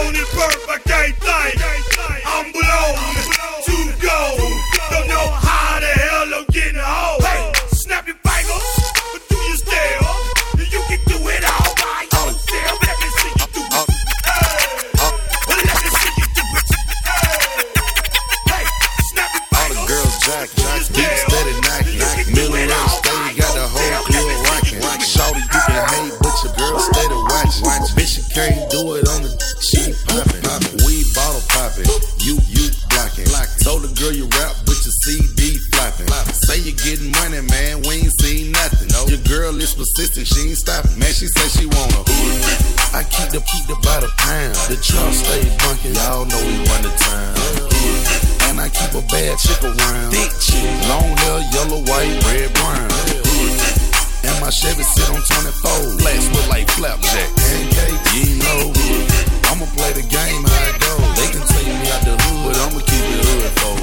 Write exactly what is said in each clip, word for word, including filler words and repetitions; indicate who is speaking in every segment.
Speaker 1: on this perfect thing. I'm blown to go. Don't know how the hell I'm getting home. Hey, snap your fingers, but do you still? You can do it all by yourself. Let me see you do it. Hey, let me see you do it. Hey, snap your fingers.
Speaker 2: All the girls jack, jack, deep, steady, knock, knock. Million on the stage, got the whole crew rocking. Shorty, you can hate, but your girl steady watching. Bitch, you can't do it on the she poppin'. We bottle poppin', you, you blocking. Told the girl you rap, but your C D flopping. Say you getting money, man, we ain't seen nothing. Your girl is persistent, she ain't stopping. Man, she say she want a hood. I keep the keep the by the pound. The truck stay bunkin', y'all know we run the town. And I keep a bad chick around. Thick chick, long hair, yellow, white, red, brown. And my Chevy sit on twenty-four. Flash look like flapjack. Pancakes, you know. I'ma play the game how it goes. They can take me out the hood, but I'ma keep it hood, folks.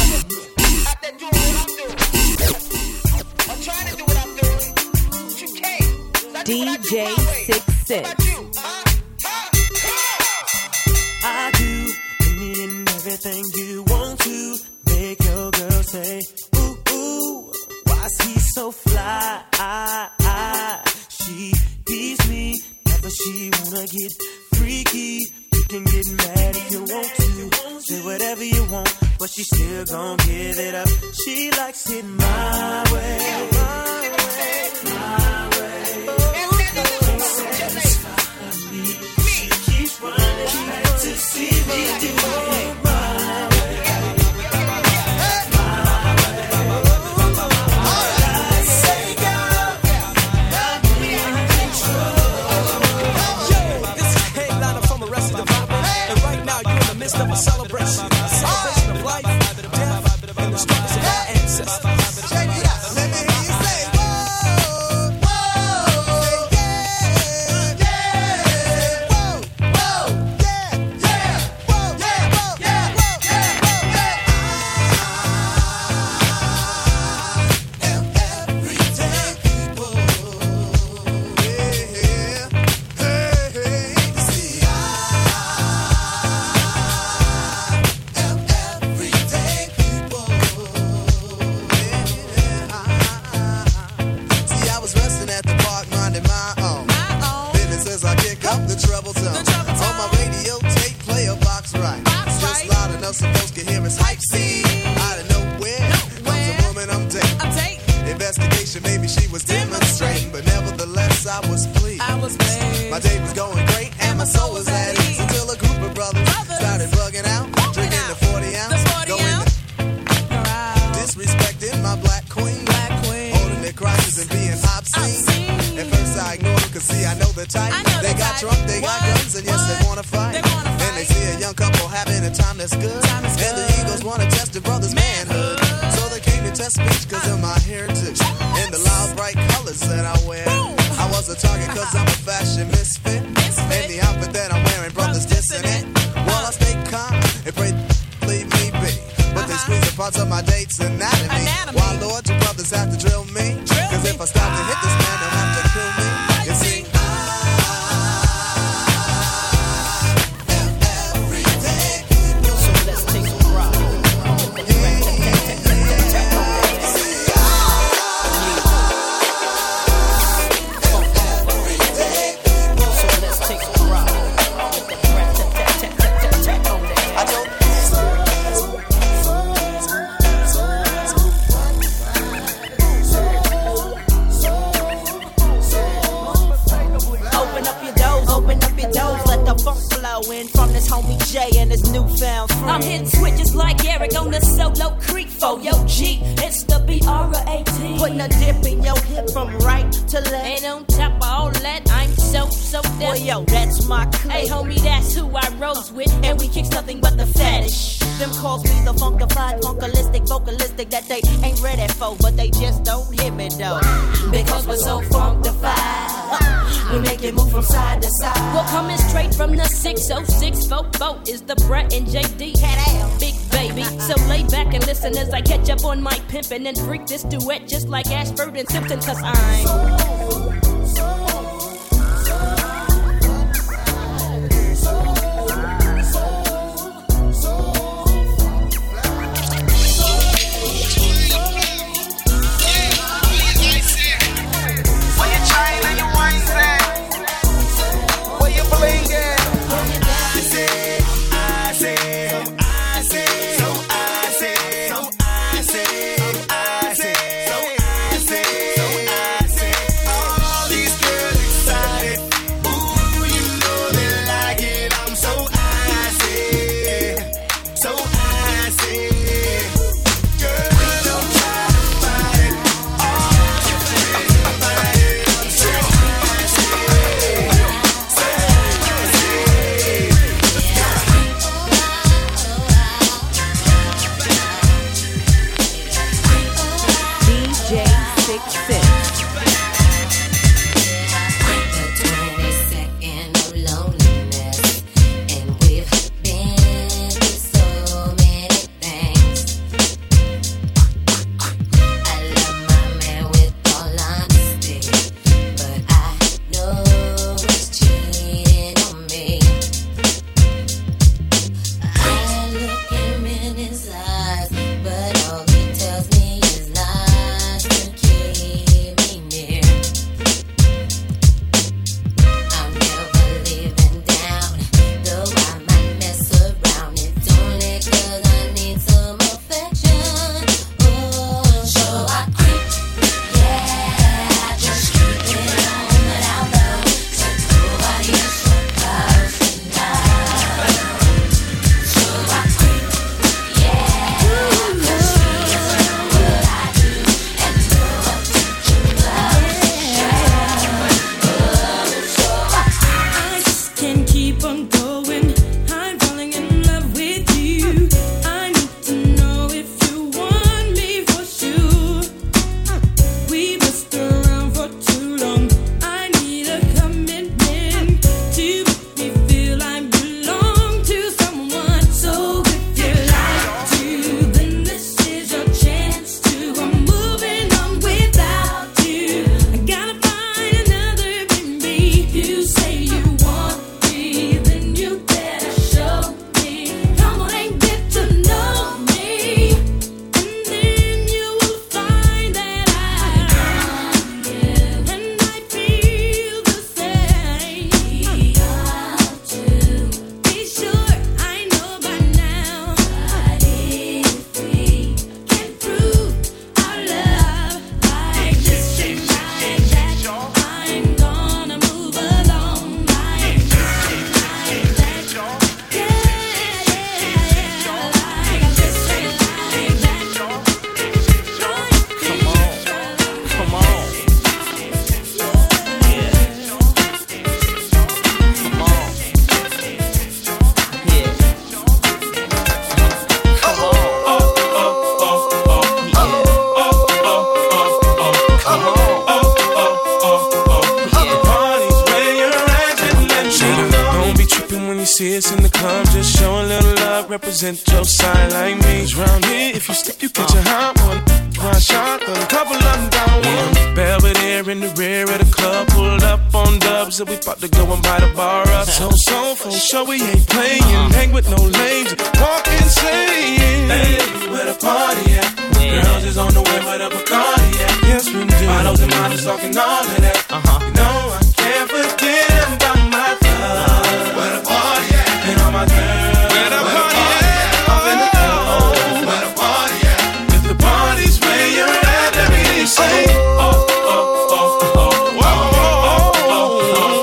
Speaker 3: I'm trying to do what I'm doing, but you can't.
Speaker 4: D J six six.
Speaker 5: I do any and everything you want to make your girl say, ooh, ooh, why's he so fly? I, I, she tease me, never she wanna get freaky. You can get mad if you want to, say whatever you want, but she still gon' give it up. She likes it my way, my way, my way. Oh, satisfy me. She keeps running back to see me do it my way. Of a celebration, a celebration of life, death, and the struggles of our ancestors. Check it out. Let me hear you say, whoa, whoa, yeah, yeah, whoa, whoa, yeah, yeah, whoa, yeah, whoa, yeah, whoa, yeah, whoa, yeah. I am everyday people. Yeah, hey, hey, see, I. So folks can hear us hype scene. Out of nowhere, comes a woman I'm dating. Investigation, maybe she was demonstrating, but nevertheless I was pleased. I was pleased. My day was going great and my soul was at ease until a group of brothers, brothers. started bugging out, bugging drinking out. the forty ounce, the forty going ounce. Wow. Disrespecting my black queen, black queen, holding their crotches and being obscene. obscene. At first I ignored them, cause see I know the type. Know they the got type. drunk, they what? got guns, and yes what? they wanna fight. They wanna and they see a young couple having a time that's good. Time and good. The Eagles wanna test the brother's manhood. manhood. So they came to test speech cause of my heritage and the loud bright colors that I wear. Boom. I was a target cause I'm a fashion misfit. misfit. And the outfit that I'm wearing, brothers dissing it. Well, I stay calm and pray leave me be. But uh-huh. they squeeze the parts of my date's anatomy. anatomy. Why, Lord, you brothers have to drill me? Drill cause me. if I stop to hit this man, they'll have to kill me. You see?
Speaker 4: From this homie Jay and his newfound friend. I'm hitting switches like Eric on the solo creek for yo G. It's the B R A T. Putting a dip in your hip from right to left. And on top of all that, I'm so, so deaf. Well, yo, that's my clique. Hey, homie, that's who I rose with. And we kicks nothing but the fetish. Them calls me the funkified, funkalistic, vocalistic that they ain't ready for, but they just don't hear me though. Because we're so funkified, we make it move from side to side. Well, coming straight from the six oh six four boat is the Brett and J D Cat Big Baby. So lay back and listen as I catch up on my pimpin' and freak this duet just like Ashford and Simpson, cause I'm so, so, so
Speaker 6: see us in the club, just show a little love, represent your side like me. Cause round here, if you slip, you catch a hot one. One shot, a couple of them down one. Belvedere in the rear of the club, pulled up on dubs, and we about to go and buy the bar up. So, so, for sure we ain't playing, hang with no lames, walk insane. Hey, where the party at? Girls is on the way with a Bacardi at. Yes, we do. Bottles and models talking all of that. Uh-huh. You know I can't forget about my love. Where the party at? And all my girls. Where the party at? Up in the club. Where the party at? If the party's where you're at, let me hear you say, oh, oh, oh, oh, oh, oh, oh,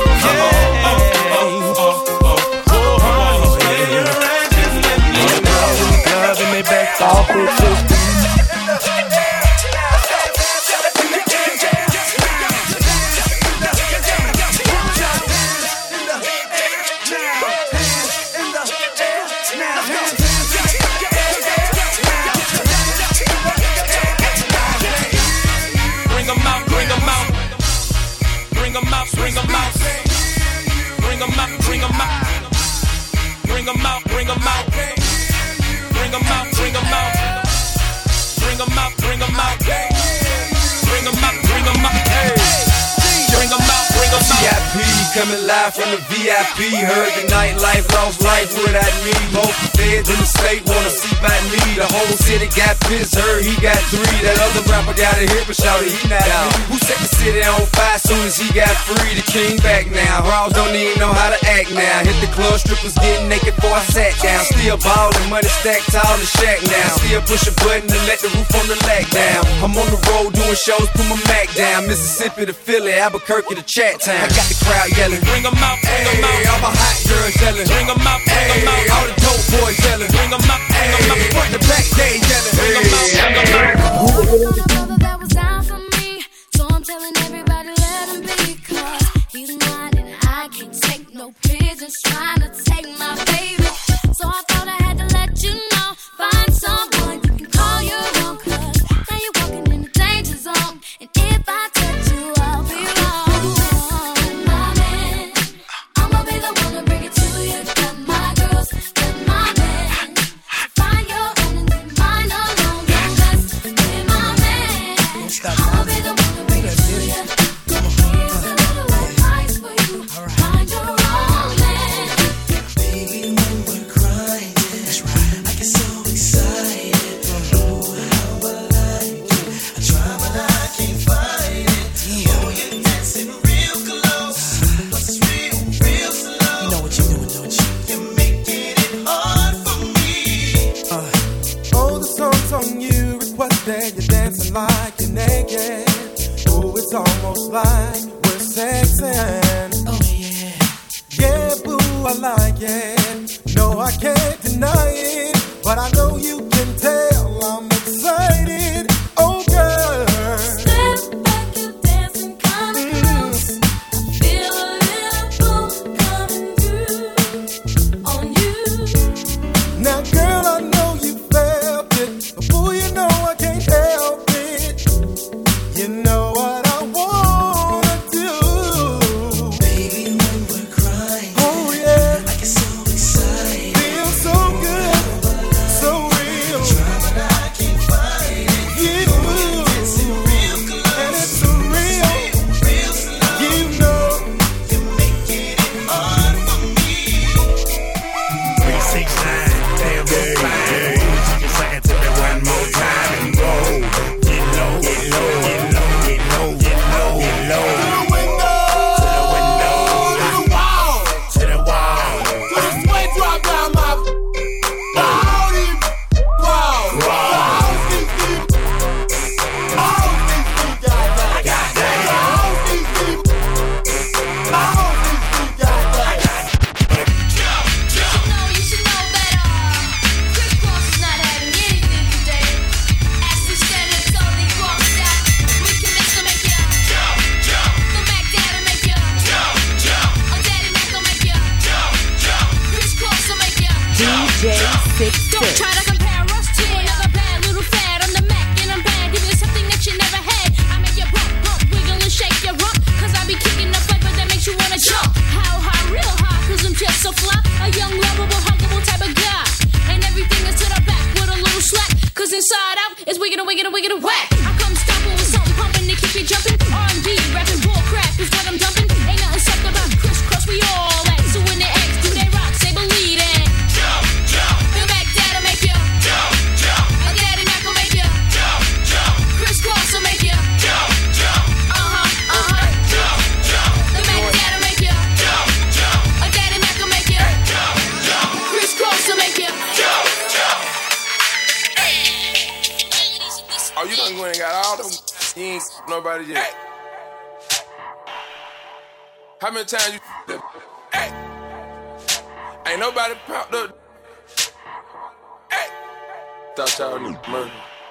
Speaker 7: coming live from the V I P. Heard the nightlife, lost life without me. Most feds in the state wanna see by me. The whole city got pissed, heard he got three. That other rapper got a hit, but shouted he not out. Who set the city on fire soon as he got free? The king back now. Raws don't even know how to act now. Hit the club, strippers getting naked before I sat down. Still ballin', money stacked tall in the shack now. Still push a button to let the roof on the lag down. I'm on the road doing shows, put my Mac down. Mississippi to Philly, Albuquerque to Chat Town. I got the crowd yelling, bring 'em out, bring 'em out. All my hot girls yelling, bring 'em out, bring 'em out. All the dope boys yelling, bring 'em out, bring 'em out. Front the back, they yelling, bring 'em out, bring 'em out.
Speaker 8: On a brother that was down for me, so I'm telling everybody let him be. Cause he's mine and I can't take no pigeons trying to take my baby. So I thought I had to let you know, find someone you can call your own. Cause now you're walking in the danger zone, and if I touch you, I'll be wrong. My man, I'ma be the one to bring it to you. Got my girls, got my man. Find your own and leave mine alone. Don't mess with my man. I'ma be the one to bring it to you. Here's a little advice for you. Find your own man.
Speaker 9: Baby, when we're crying, I get so excited. Oh, how I like it. I try, but I can't find it. Oh, you're dancing real close, but it's real, real slow. You know what you're doing, don't you? You're making it hard for me.
Speaker 6: Oh, the song's on you, requested. You're dancing like you're naked. Oh, it's almost like we're sexing.
Speaker 9: Oh, yeah.
Speaker 6: Yeah, boo, I like it. No, I can't deny it. But I know you can tell I'm excited. Oh, girl.
Speaker 8: Step back, you're dancing kinda close. I feel a little pull coming through on you.
Speaker 6: Now, girl, I know you felt it. But boy, you know I can't help it. You know what I wanna do.
Speaker 9: Baby, when we're crying,
Speaker 6: Oh, yeah.
Speaker 9: I get so excited.
Speaker 6: Feels so good. So real.
Speaker 9: But I can't find it.
Speaker 6: You.
Speaker 9: Dancing real close,
Speaker 6: And it's so real.
Speaker 9: real slow.
Speaker 6: You know.
Speaker 9: You're making it hard for me.
Speaker 1: three six nine, damn, it's fine. Say it to me one more time and go. Get low, get low, get low, get low, get low, get low. To the window, to the window, to the wall, to the wall. To the sweat drop down my body. Wow, wow. All these people, all these people, goddamn, goddamn. All these people, all these people, goddamn.
Speaker 8: You know, you should know that uh, Chris Cross is not having anything today. As we stand and totally crossed out, we can mix to make ya jump, jump. The Mac Daddy make ya jump, jump. Oh, Daddy Mac gon' make ya jump, jump. Chris Cross will make ya
Speaker 4: D J six
Speaker 8: Don't
Speaker 4: six.
Speaker 8: try to compare us to another bad little fad. I'm the Mac and I'm bad. Give you something that you never had. I make you bump, bump, wiggle and shake your rump. Cause I be kicking the flavor that makes you wanna jump. How high, real high, cause I'm just so fly.
Speaker 6: nobody yet. Hey. How many times you that? Hey. Ain't nobody popped up. Hey. Thought y'all knew murder.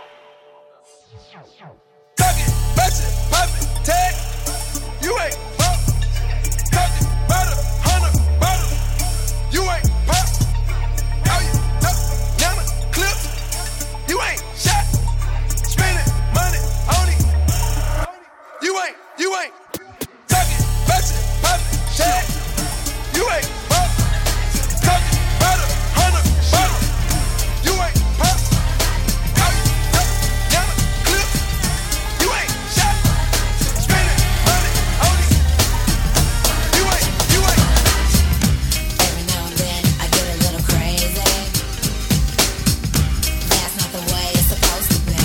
Speaker 1: Tuck it, bust it, pop it, tag. You ain't pop. Tuck it, butter, hunter, butter. You ain't pop. All you tuck, nana, clips. You ain't shot. Spending money on it. You ain't, you ain't. Tuck it, bust it, pop it, tag. You ain't pop. Tuck it, butter, hunter, butter. You ain't pop. All you tuck, nana, clips. You ain't shot. Spending money on it. You ain't, you ain't.
Speaker 8: Every now and then I get a little crazy. That's not the way it's supposed to be.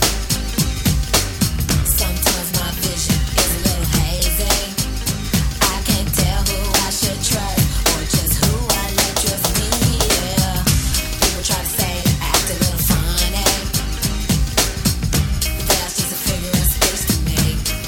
Speaker 8: Sometimes my vision is a little hazy. I can't tell who I should trust or just who I let trust me. Yeah. People try to say I act a little funny, but that's just a figure of speech to me.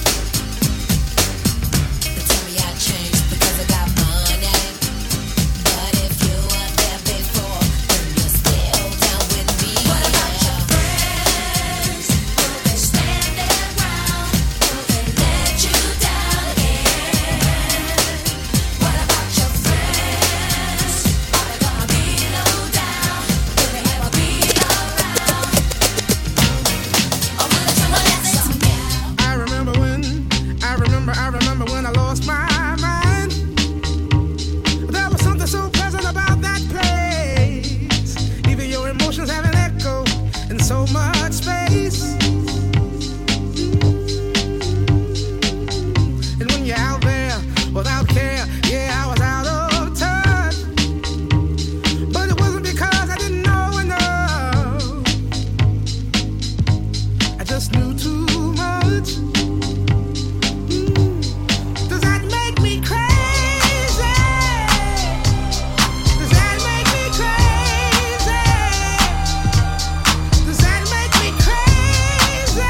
Speaker 8: They tell me I changed because I got money. But if you were there before, then you're still down with me. What about your friends? Will they stand around? Will they let you down again? What about your friends? Are they gonna be low down? Will they ever be around? Or will they turn against me?
Speaker 10: I remember when, I remember, I remember when I lost my mind. There was something so pleasant about that place. Even your emotions have an echo in so much space. And when you're out there without care, yeah, I was out of touch. But it wasn't because I didn't know enough. I just knew too much. Does that make me crazy? Does that make me crazy? Does that make me crazy?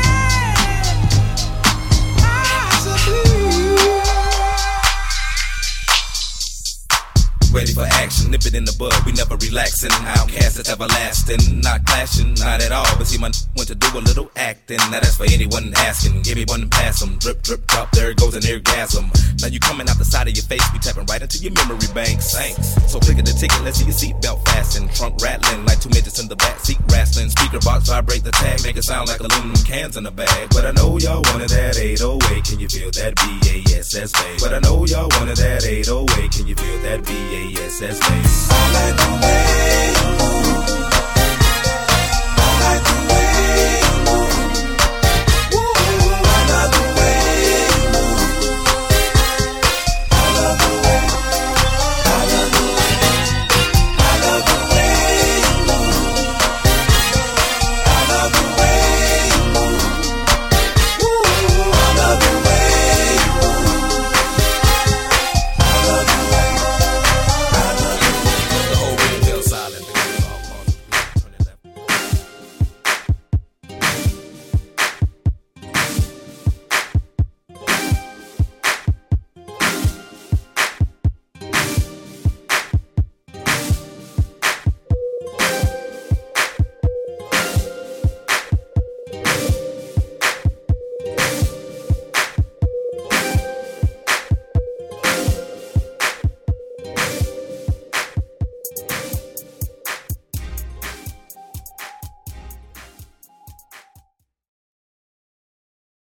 Speaker 10: Possibly.
Speaker 11: Ready for action, nip it in the bud, we never relaxing. Outcast that's everlasting, not clashing, not at all. But see, my n- went to do a little acting. Now that's for anyone asking. Give me one and pass 'em. Drip, drip, drop, there goes an orgasm. Now you coming out the side of your face, we tapping right into your memory banks. Thanks. So click at the ticket, let's see your seatbelt fasten. Trunk rattling like two midgets in the back seat wrestling. Speaker box vibrate the tag, make it sound like aluminum cans in a bag. But I know y'all wanted that eight oh eight, can you feel that B A S S bass? But I know y'all wanted that eight oh eight, can you feel that B A S S bass?